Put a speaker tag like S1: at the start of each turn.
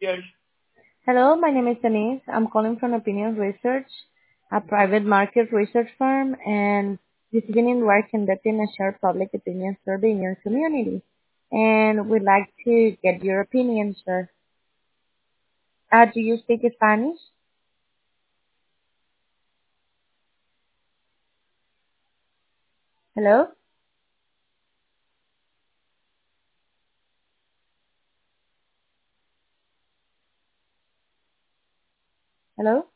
S1: Hello, my name is Denise. I'm calling from Opinion Research, a private market research firm, and this evening we're conducting a short public opinion survey in your community. And we'd like to get your opinion, sir. Do you speak Spanish? Hello? Hello?